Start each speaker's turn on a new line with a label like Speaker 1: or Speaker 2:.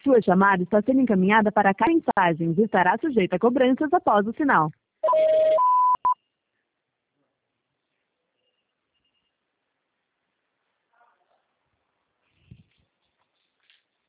Speaker 1: Sua chamada está sendo encaminhada para a mensagens e estará sujeita a cobranças após o sinal.